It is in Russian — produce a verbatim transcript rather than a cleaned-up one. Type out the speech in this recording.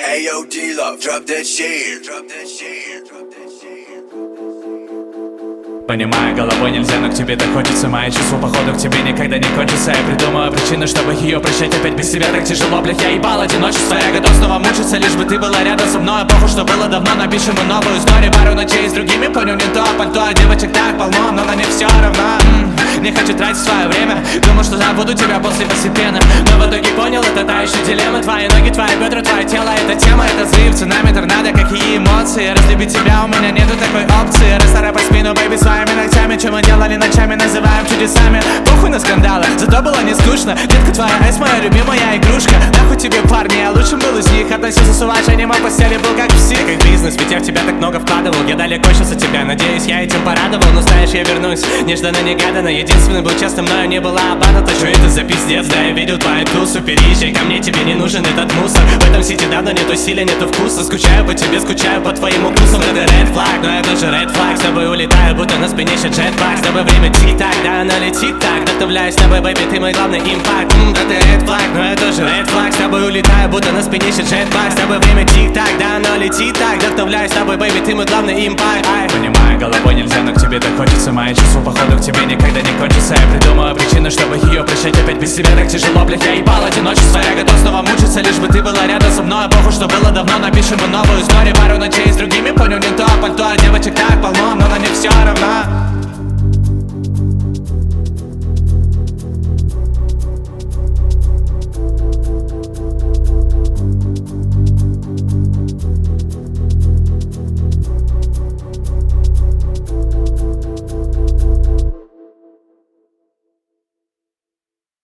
Hey yo, D-Love, drop that shit. Drop that shit. Drop that shit. Понимаю, головой нельзя, но к тебе так хочется. Мои чувства, походу, к тебе никогда не кончатся. Я придумаю причину, чтобы ее прощать. Опять без тебя так тяжело, блядь, я ебал одиночество. Я готов снова мучиться, лишь бы ты была рядом со мной. Похуй, что было давно, напишем мы новую историю. Пару ночей с другими, понял, не то пальто. А девочек так полно, но на них все равно. М-м, Не хочу тратить свое время. Думал, что забуду тебя после постепенно, но в итоге понял, это та еще дилемма. Твои ноги, твои бедра, твое тело, это тема. Это взрыв, цунами, торнадо, какие эмоции. Разлюбить тебя у меня нету такой опции. Расцарапай спину, бэйби, своими ногтями. Чем мы делали ночами, называем чудесами. Похуй на скандалы, зато было не скучно. Детка, твоя эс, моя любимая игрушка. Нахуй тебе парни, я лучшим был из них. Относился с уважением, а в постели был как псих. Как бизнес, ведь я в тебя так много вкладывал. Я далеко сейчас от тебя, надеюсь, я этим порадовал. Но знаешь, я вернусь, нежданно-негаданно. Единственный был честным, мною не была обманута. Что это за пиздец, да я видел твою тусу. Переезжай ко мне, тебе не нужен этот мусор. В этом сити давно нету силы, нету вкуса. Скучаю по тебе, скучаю по твоим укусам. Это red flag, но я тоже red flag. С тобой улетаю, будто на спине jetpack. С тобой время тик-так, да оно летит так. Вдохновляюсь с тобой, бэйби, ты мой главный импакт. Ммм, да ты red flag, но я тоже red flag. С тобой улетаю, будто на спине jetpack. С тобой время тик-так, да оно летит так. Вдохновляюсь с тобой, бэйби, ты мой главный импакт. Понимаю, головой нельзя, но к тебе так хочется. Мои чувства, походу, к тебе никогда не кончатся. Я придумаю причину, чтобы ее прощать. Опять без тебя так тяжело, блядь, я ебал одиночество. Я готов снова мучиться, лишь бы ты была рядом со мной. Похуй, что было давно, напишем мы новую историю. Пару ночей с другими, понял, не то пальто. А девочек так полно, но на них все равно.